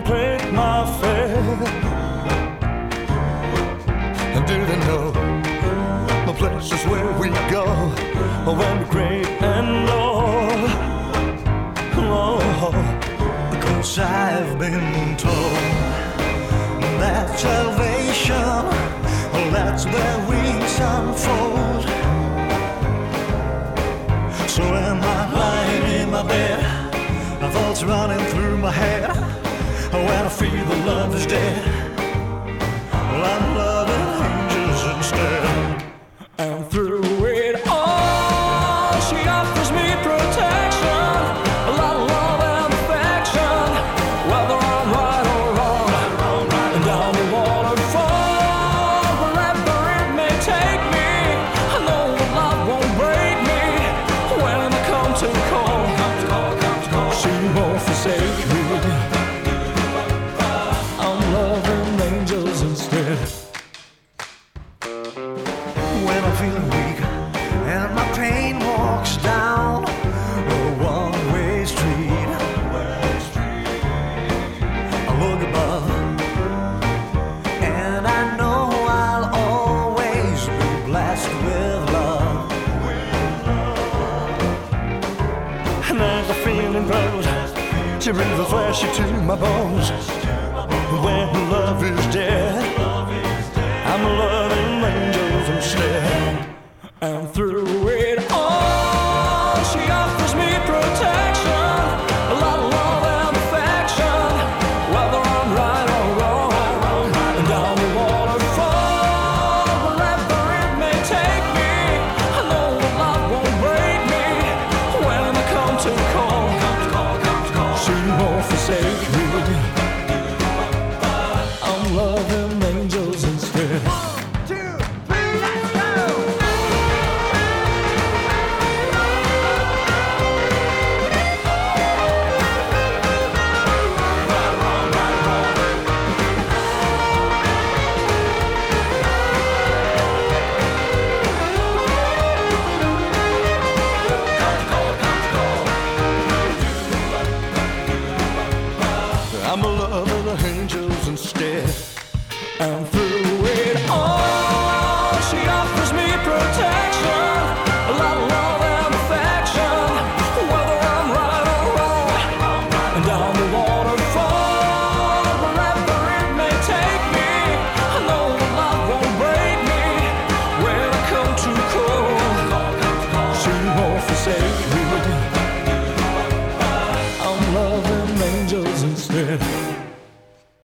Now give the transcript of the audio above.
paid my fare. And do they know the places where we go when we're great and low? Oh, because I've been told that salvation, that's where wings unfold. So am I lying in my bed, my thoughts running through my head, when I feel the love is dead, well, I'm loving angels instead. And through it all, she offers me protection, a lot of love and affection, whether I'm right or wrong, and down the waterfall, wherever it may take me, I know that love won't break me. When I come to call, she won't forsake me. I'm loving angels instead. When I'm feeling weak and my pain walks down a one-way street, I look above and I know I'll always be blessed with love. And as the feeling grows, she brings the flesh to my bones. When love is dead, I'm loving angels instead. And through it all, she offers me protection, a lot of love and affection, whether I'm right or wrong, and down the waterfall, wherever it may take me, I know that love won't break me. When I come to call, she won't forsake me. I'm loving angels instead. 1, 2, 3, let's go! I'm loving the angels instead. I'm through with